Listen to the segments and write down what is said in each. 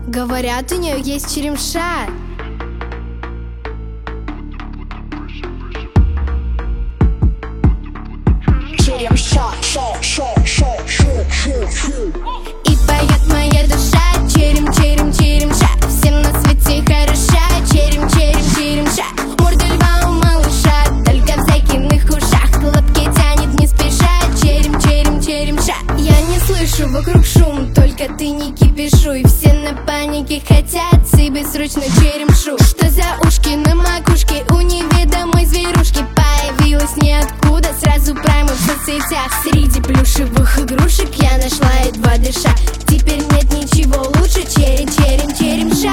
Говорят, у нее есть черемша. И поет моя душа, черем, черем, черемша. Всем на свете хороша, черем, черем, черемша. Морда льва у малыша, только в Зайкиных ушах. Лапки тянет не спеша, черем, черем, черемша. Я не слышу вокруг шум, только ты не кипишуй. Все на панике хотят себе срочно черемшу. Что за ушки на макушке у неведомой зверушки? Появилась ниоткуда, сразу прямо в соцсетях. Среди плюшевых игрушек я нашла едва дыша. Теперь нет ничего лучше, черем, черем, черемша.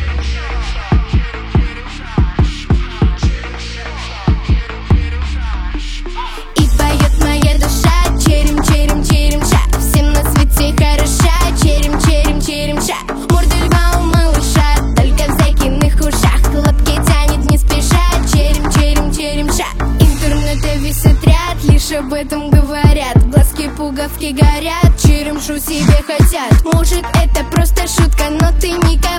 И поет моя душа, черем, черем, черемша. Всем на свете хороша, черем, черем, черемша. Морда льва у малыша, только в Зайкиных ушах. Лапки тянет не спеша, черем, черем, черемша. Интернета весь отряд лишь об этом говорят. Глазки пуговки горят, черемшу себе хотят. Может, это просто шутка, но ты никого